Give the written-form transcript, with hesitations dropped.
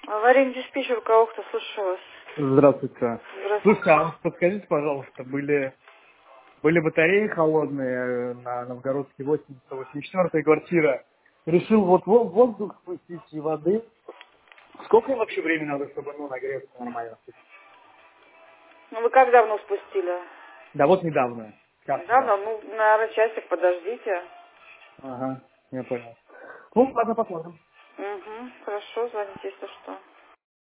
Аварийный диспетчер, у кого кто, слушаю вас. Здравствуйте. Здравствуйте. Слушайте, а подскажите, пожалуйста, были батареи холодные на Новгородской 84-й квартира. Решил вот воздух спустить и воды. Сколько вообще времени надо, чтобы нагреться нормально? Ну, вы как давно спустили? Да вот недавно. Как Недавно? недавно? Ну, наверное, часик подождите. Ага, я понял. Ну, ладно, посмотрим. Угу, хорошо, звоните, если что.